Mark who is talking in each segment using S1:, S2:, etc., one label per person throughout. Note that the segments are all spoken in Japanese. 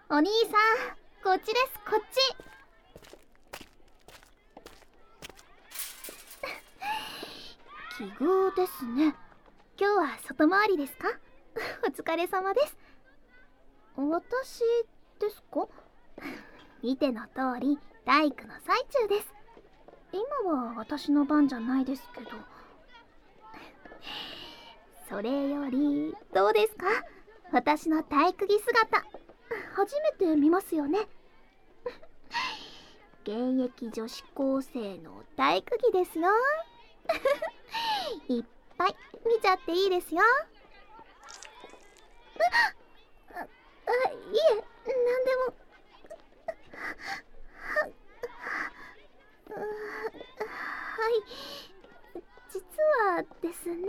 S1: お兄さん、こっちです、こっち。奇遇ですね。今日は外回りですか？お疲れ様です。私ですか？見ての通り体育の最中です。今は私の番じゃないですけど。それよりどうですか？私の体育着姿初めて見ますよね。現役女子高生の体育着ですよ。いっぱい見ちゃっていいですよ。いえ、なんでも。はい、実はですね、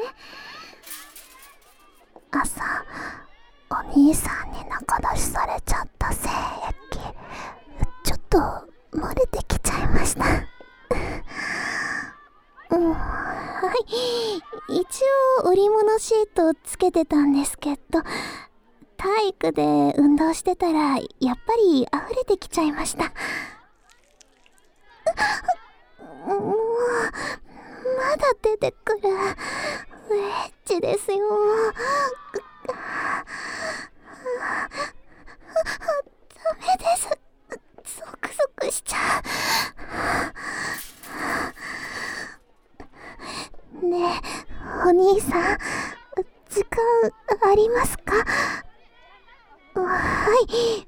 S1: 朝お兄さんに仲出しされちゃった精液ちょっと漏れてきちゃいました。はい、一応織物シートつけてたんですけど、体育で運動してたらやっぱり溢れてきちゃいました。もうまだ出てくる。ウェッジですよ。ダメです。ゾクゾクしちゃう。ねえ、お兄さん、時間ありますか？はい、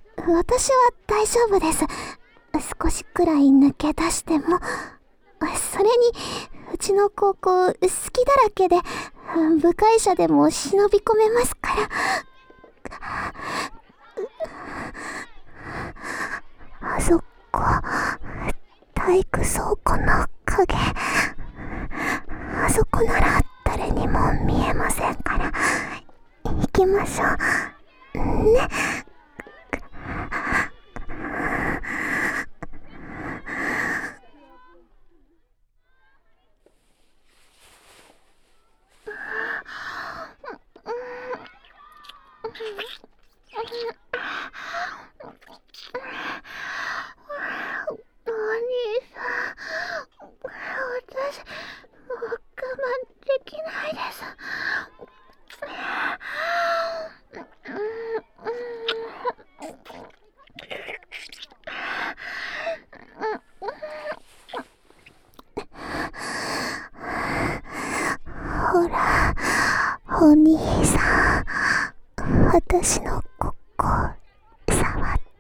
S1: 私は大丈夫です。少しくらい抜け出しても。それに、うちの高校好きだらけで、部会社でも忍び込めますから。あそこ、体育倉庫の影。あそこなら誰にも見えませんから、行きましょう。ね。お兄さん、私、もう我慢できないです。ほら、お兄さん、私のここ触って。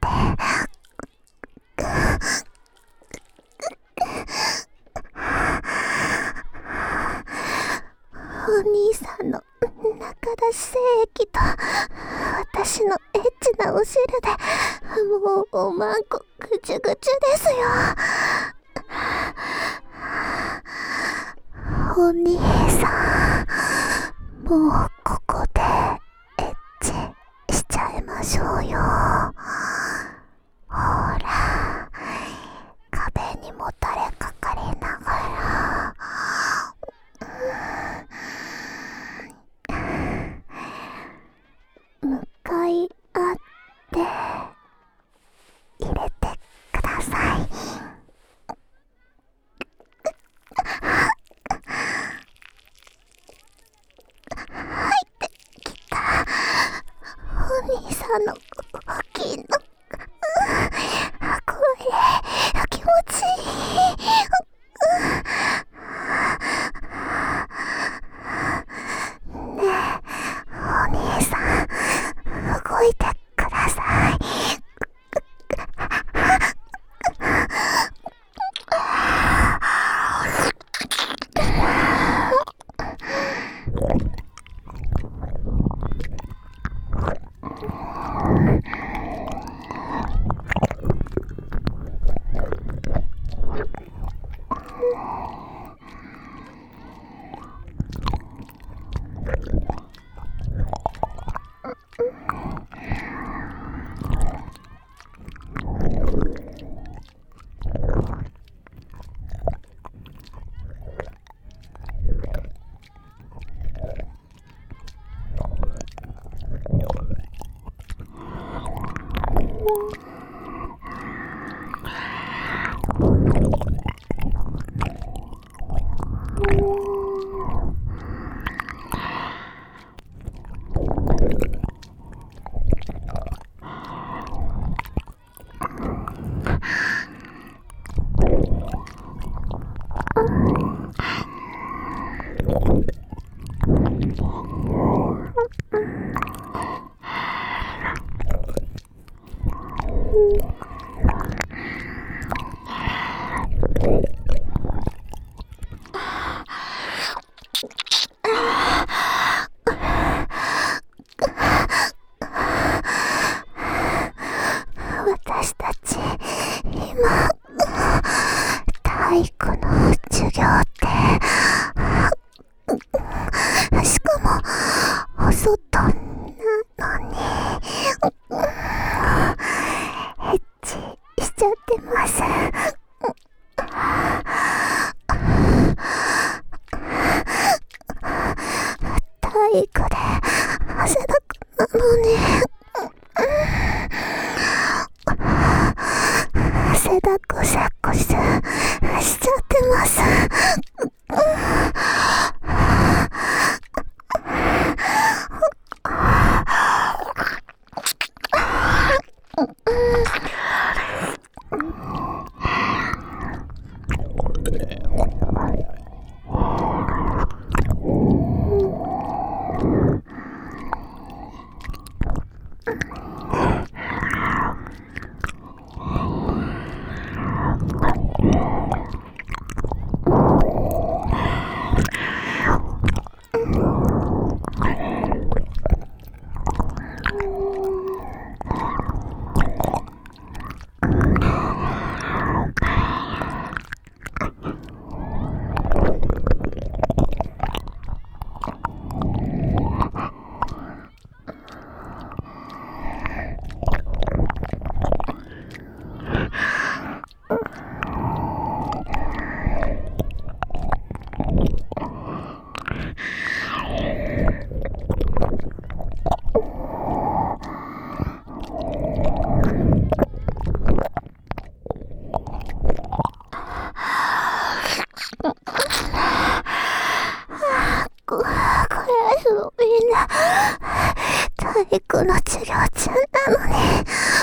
S1: お兄さんの中出し精液と私のエッチなお汁でもうおまんこぐちゅぐちゅですよ。お兄さん、もうここでエッチしちゃいましょうよ。ほら、壁にもたれかかりながら。向かい合って入れてください。入ってきた。お兄さんの大きいの。これ気持ちいい。ねえ、お兄さん、動いてください。 私たち今体育の授業ってしかもお外なのにエッチしちゃってます。体育で汗だくなのに汗だくさくしちゃってます。これはすごいな。体育の授業中なのに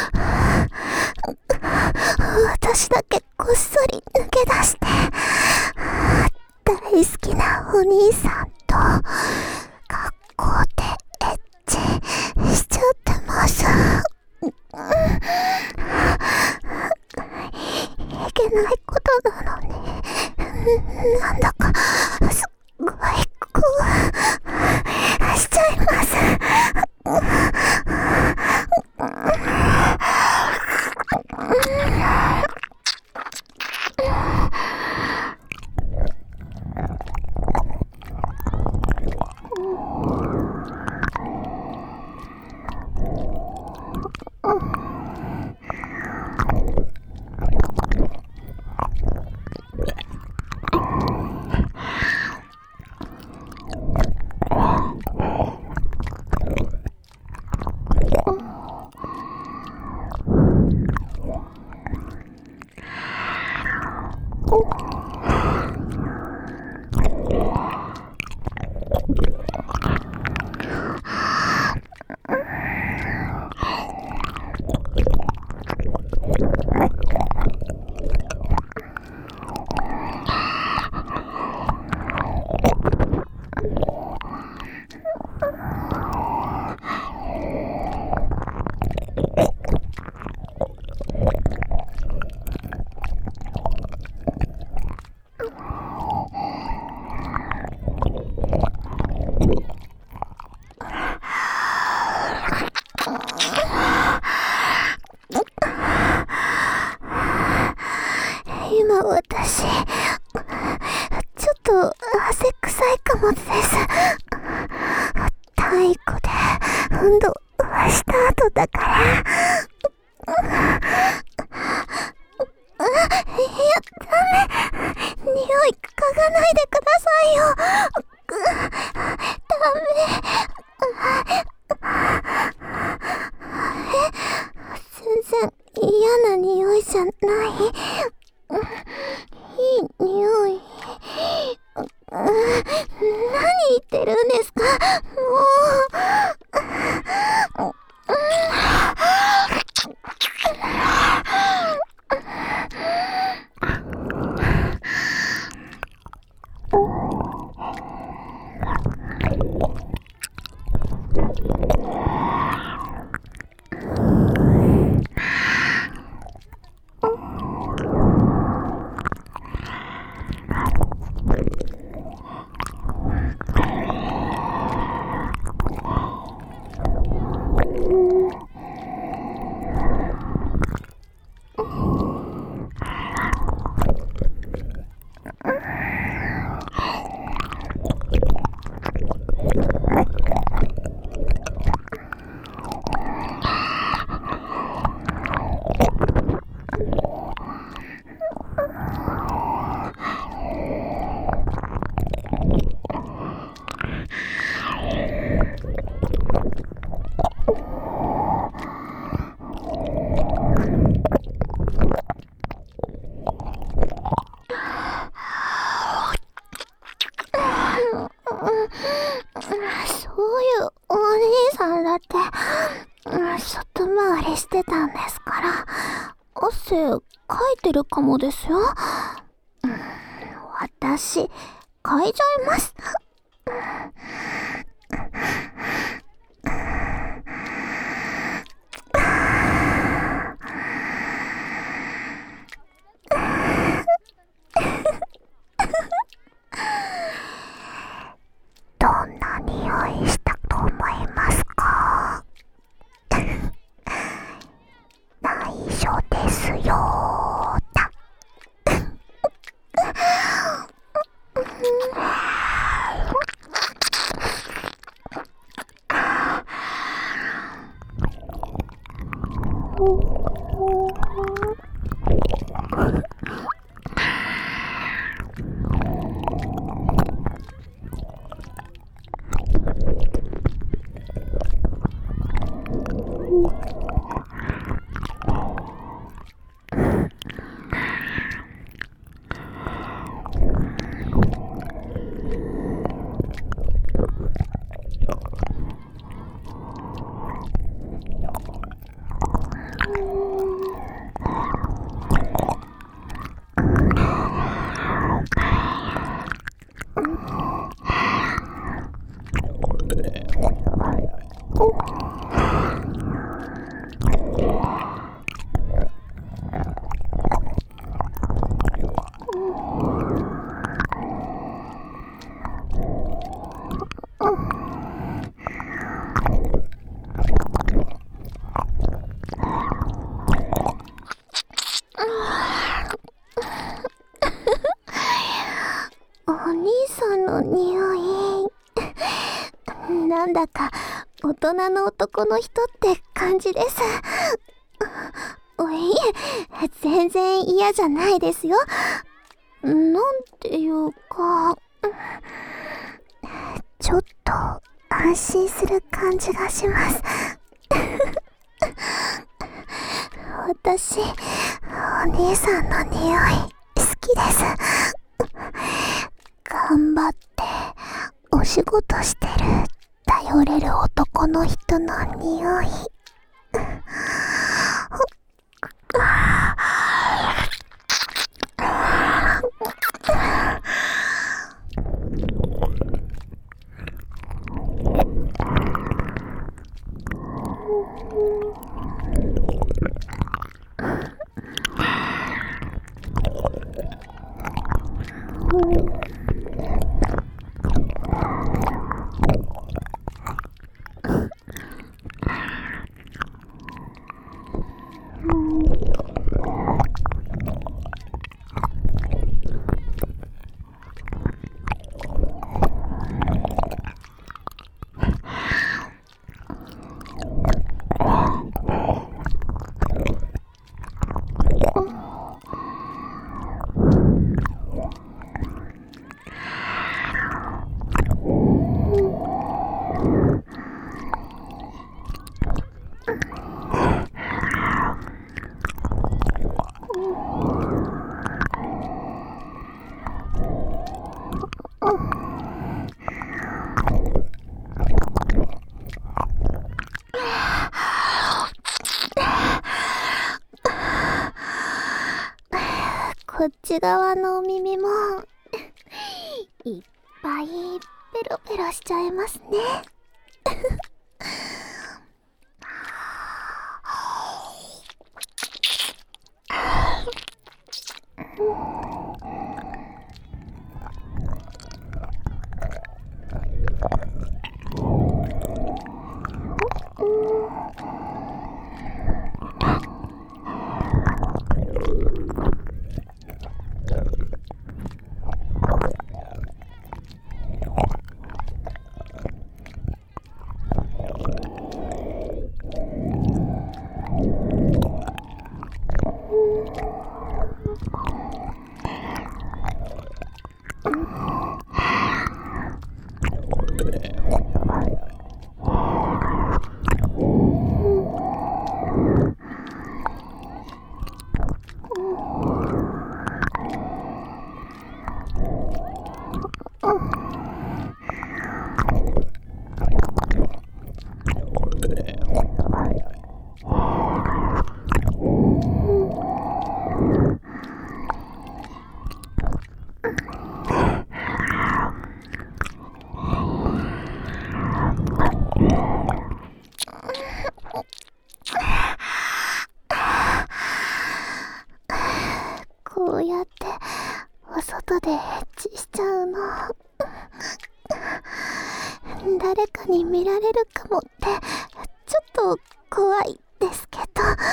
S1: 私だけこっそり抜け出して大好きなお兄さんと学校でエッチしちゃってます。いけないことなのになんだかすごいしちゃいます。今私ちょっと汗臭いかもです。体育で運動した後だから。いや、ダメ。匂い嗅がないでくださいよ。ダメ。全然って、外回りしてたんですから、汗かいてるかもですよ。私、かいちゃいます。どんな匂いしたと思いますか？内緒ですよーだ。お兄さんの匂い、なんだか大人の男の人って感じです。いえ、全然嫌じゃないですよ。なんていうか、ちょっと安心する感じがします。私、お兄さんの匂い好きです。頑張ってお仕事してる頼れる男の人の匂い。こっち側のお耳もいっぱいペロペロしちゃいますね。 に見られるかもってちょっと怖いですけど、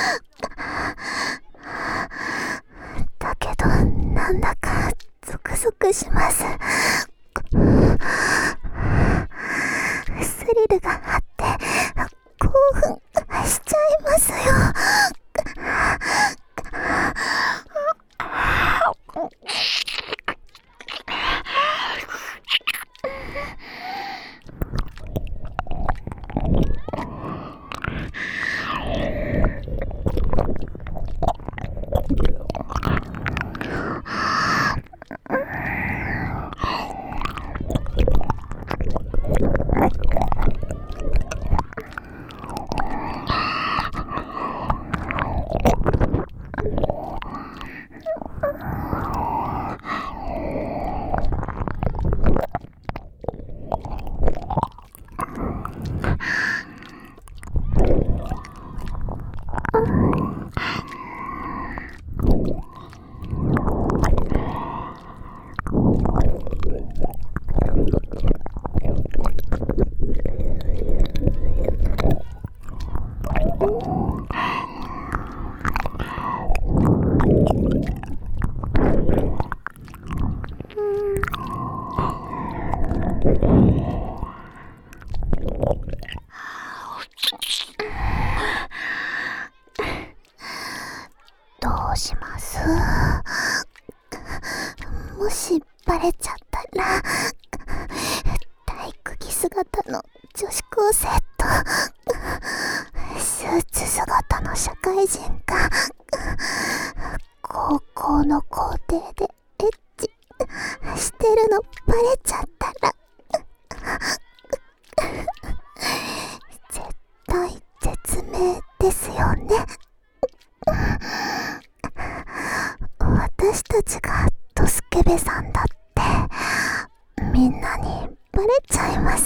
S1: だけどなんだかゾクゾクします。スリルがあって興奮しちゃいますよ。どうします？もしバレちゃったら、体育着姿の女子高生とスーツ姿の社会人が高校の校庭でエッチしてるのバレちゃったら絶対絶命ですよね。私たちがドスケベさんだってみんなにバレちゃいます。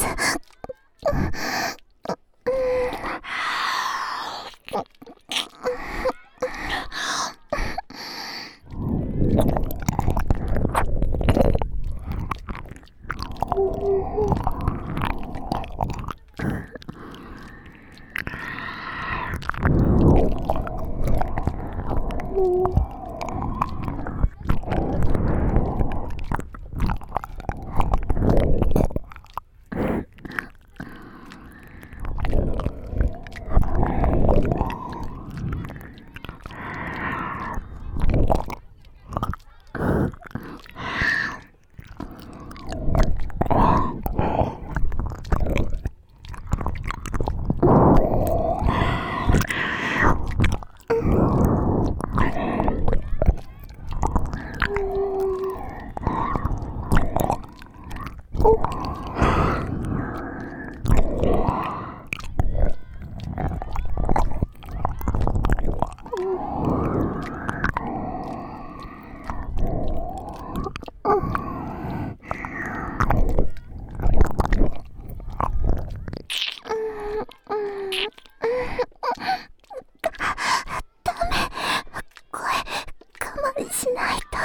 S1: しないと。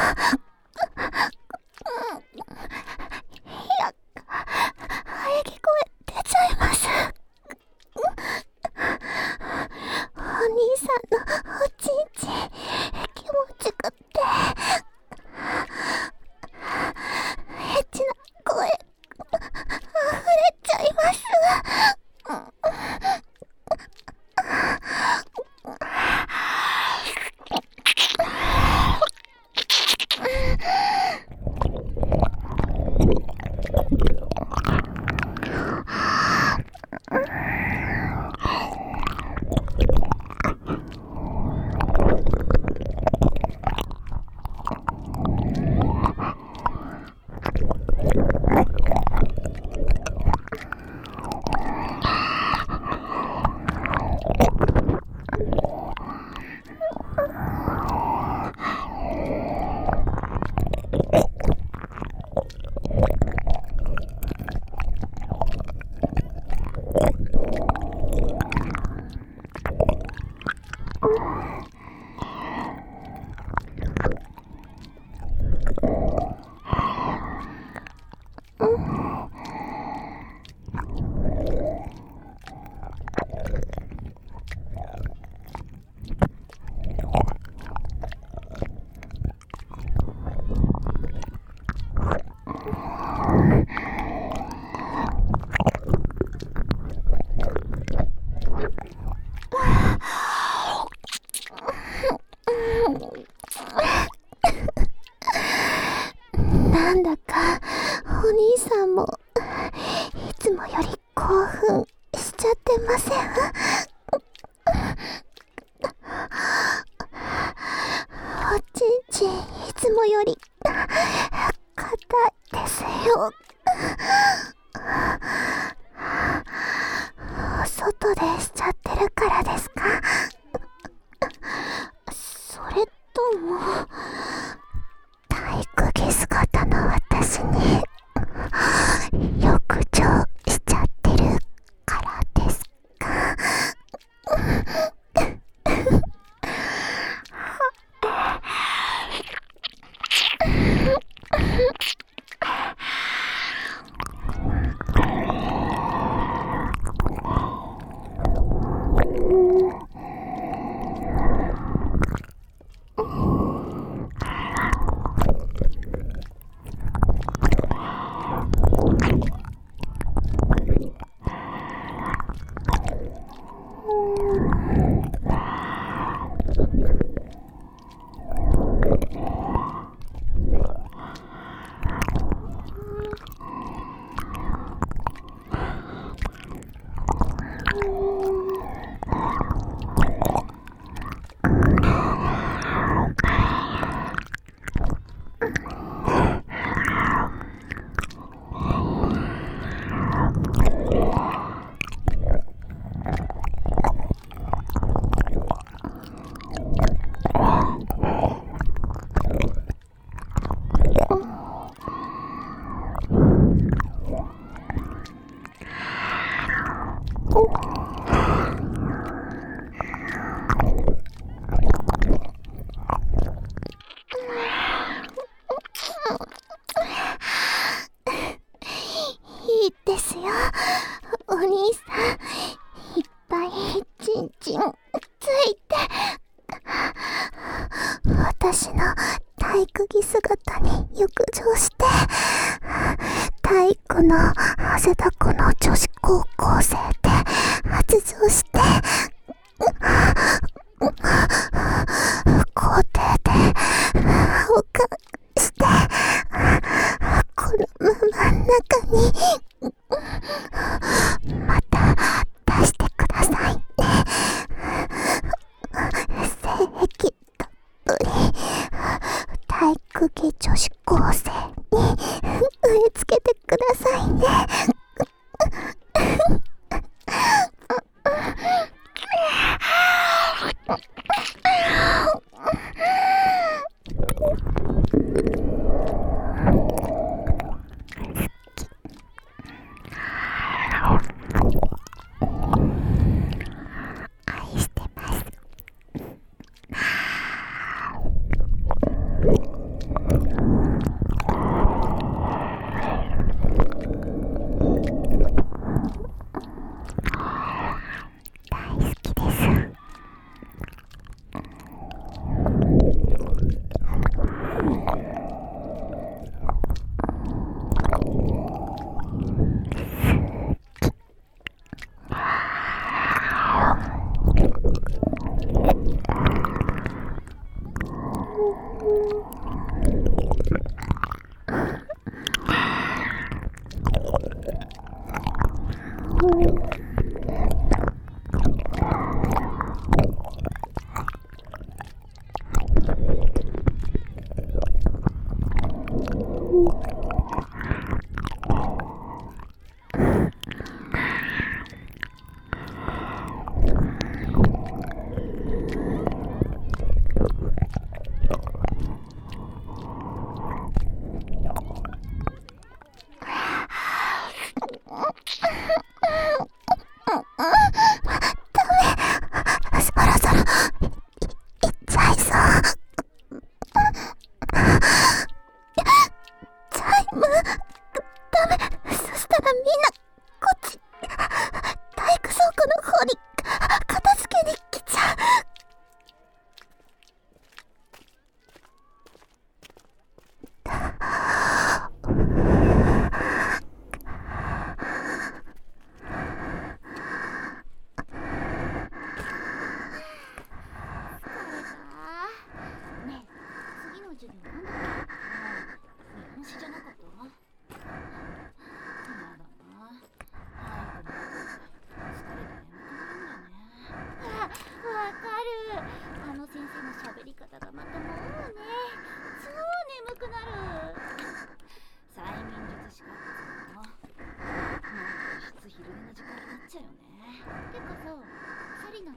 S1: いや、喘ぎ声出ちゃいます。お兄さんのおちんちん気持ちくってエッチな声溢れちゃいます。 ません。おちんちんいつもより硬いですよ。外でしちゃってるからですか？それとも体育着姿の私に浴場しちゃってるからですか？いいですよ、お兄さん。いっぱいちんちんついて、私の体育着姿に浴場して、体育の汗だくの女子高校生で発情して、校庭で保管して、このまま中にまた出してくださいね。性癖たっぷり体育着女子高生に植え付けてくださいね。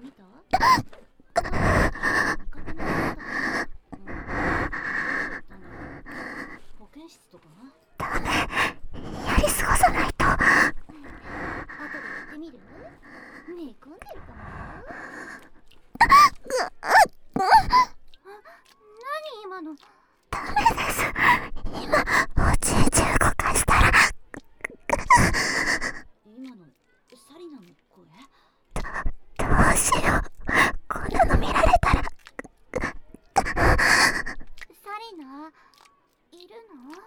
S1: 見た？保健室とか？
S2: ダメ、やり過ごさないと。
S1: 後でやってみる？寝込んでるかもよ。何今の？
S2: ダメです。今おちんちん動かしたら。
S1: 今のサリナの声？
S2: どうしよう、こんなの見られたら。
S1: サリナいるの？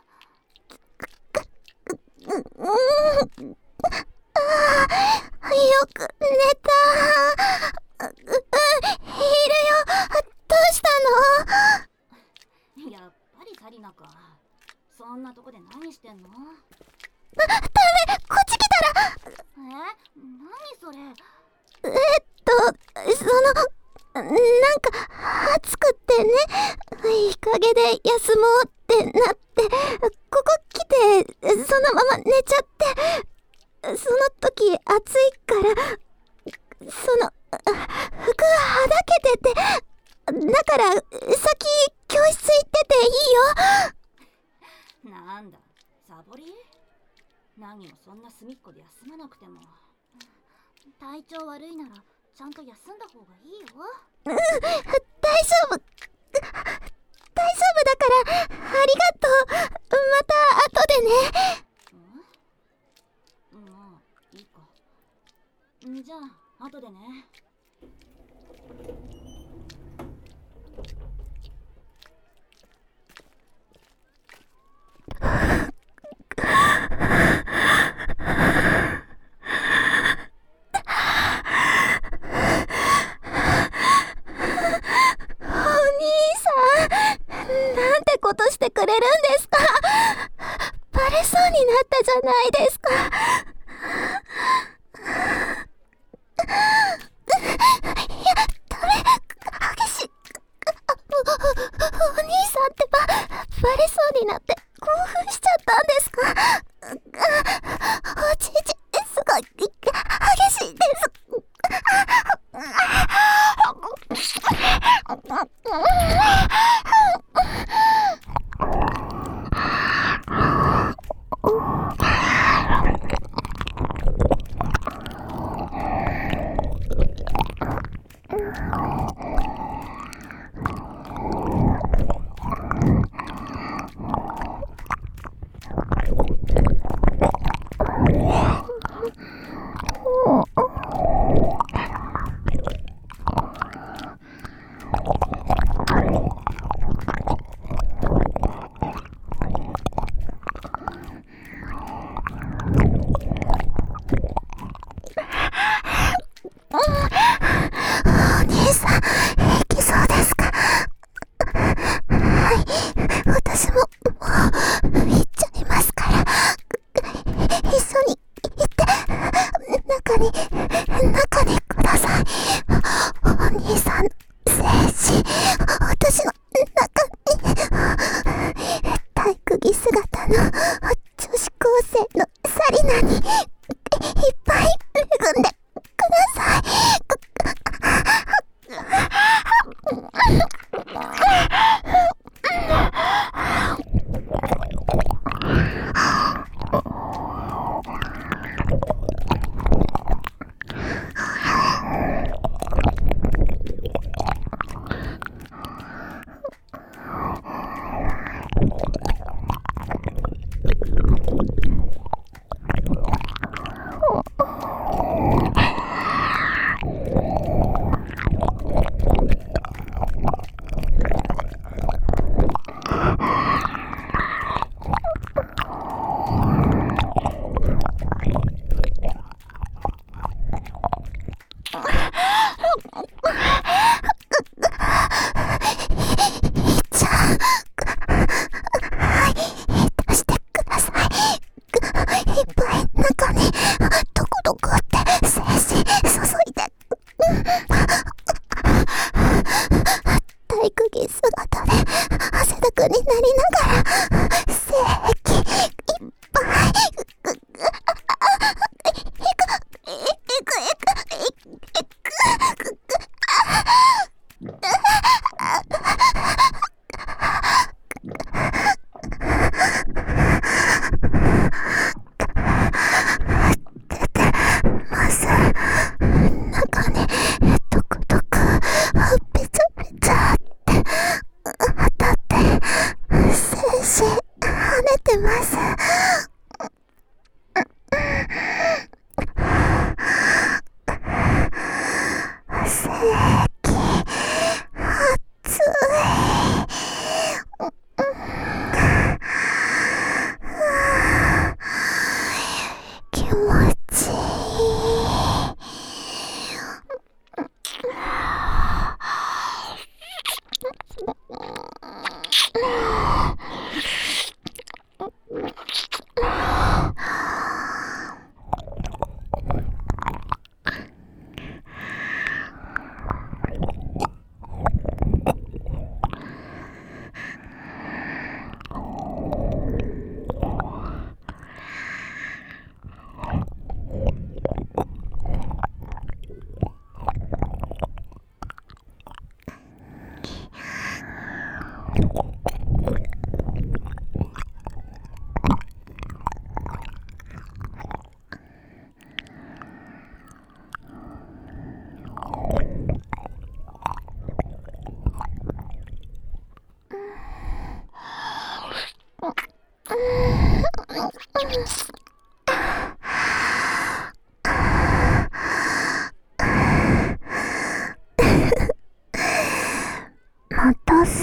S2: よく寝た。いるよ。どうしたの？
S1: やっぱりサリナか。そんなとこで何してんの？
S2: ダメ、こっち来たら。
S1: 何それ？
S2: なんか暑くってね、日陰で休もうってなって、ここ来てそのまま寝ちゃって、その時暑いから服がはだけてて、だから先教室行ってていいよ。
S1: なんだ、サボり？何もそんな隅っこで休まなくても。体調悪いならちゃんと休んだ方がいいよ。
S2: 大丈夫だから、ありがとう。また後でね。
S1: まあいいか。じゃあ後でね。
S2: なんてことしてくれるんですか。バレそうになったじゃないですか。いや、ダメ、激しい。お兄さんってバレそうになって興奮しちゃったんですか。おちんちんすごい激しいです。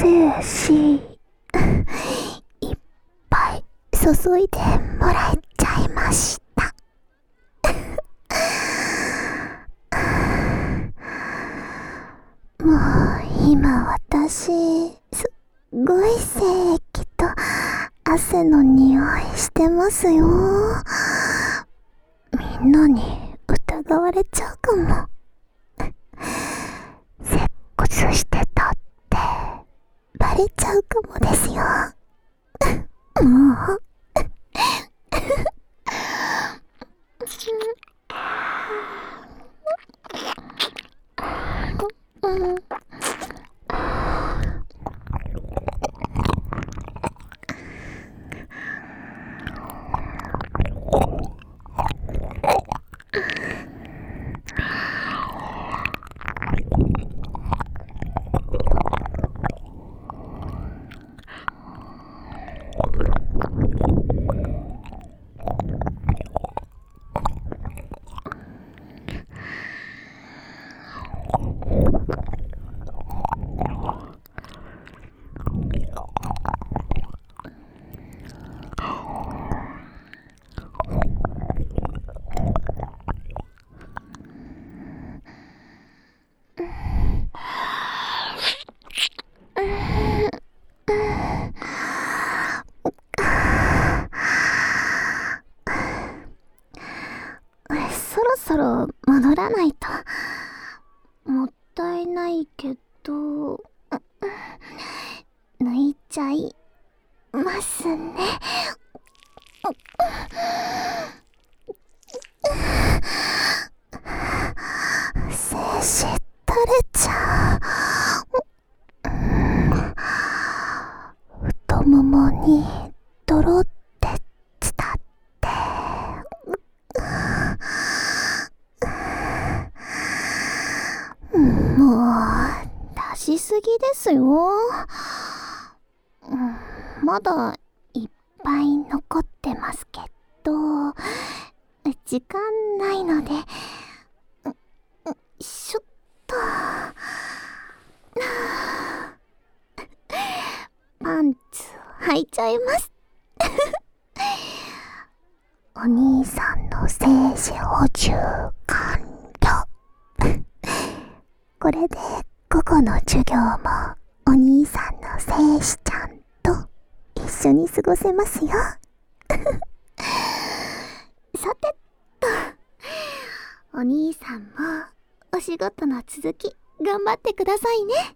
S2: 精子いっぱい注いでもらえちゃいました。もう今私すっごい精液と汗の匂いしてますよ。みんなに疑われちゃうかも。接骨してたってバレちゃうかもですよ。もうそろそろ戻らないと。もったいないけど、抜いちゃいますね。精子垂れちゃう。太ももにドロって伝ってもう出しすぎですよ。まだいっぱい残ってますけど、時間ないので、しょっとパンツ履いちゃいます。お兄さんの精子補充完了。これで午後の授業もお兄さんの精子ちゃんと一緒に過ごせますよ。さてと、お兄さんもお仕事の続き頑張ってくださいね。